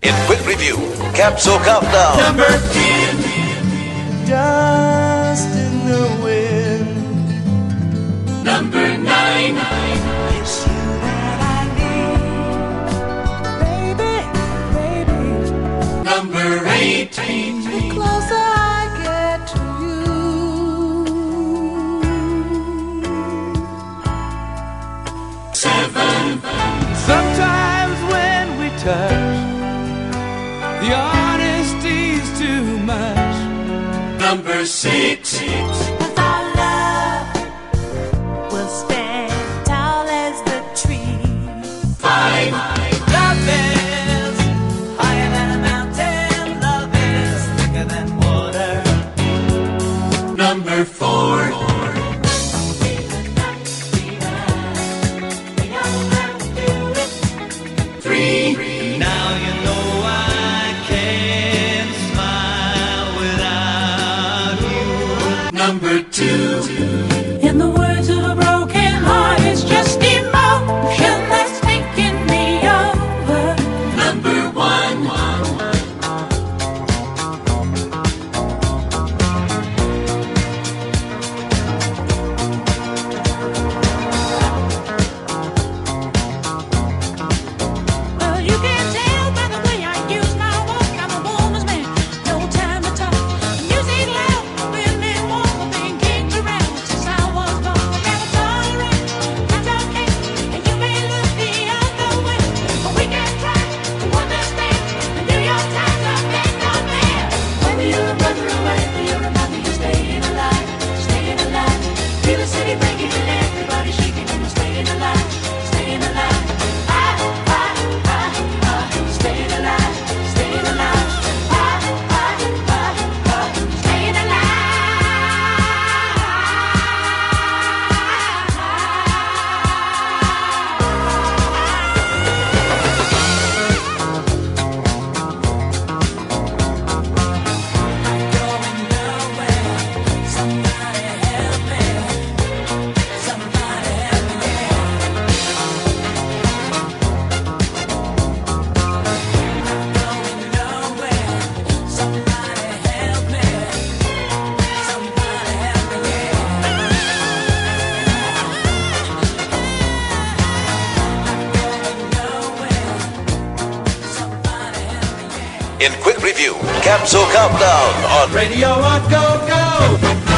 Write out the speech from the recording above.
In quick review, Capsule Countdown. Number 10. Dust in the wind. Number 9. It's you that I need, baby, baby. Number 8. The closer I get to you. 7. Sometimes when we touch, the honesty's too much. Number 6. Cause our love will stand tall as the tree. 5. Love is higher than a mountain. Love is thicker than water. Number 4. 3. Now you know I can't smile without you. Number 2. In the words of a broken heart, it's just emotion that's taking me over. Number 1. Well, you can tell by the way I use my walk, I'm a woman's man. No time to talk. Music loud, women walk, I've been kicked around since I was born. Never tolerate the talking, and you may look the other way, but we can try to understand. The New York Times are big on man. Whether you're a brother or whether you're a mother, you're staying alive, staying alive. Feel the city breaking and everybody shaking, and we're staying alive, staying alive. Staying alive, staying alive, staying In quick review, Capsule Countdown on Radio on Go Go.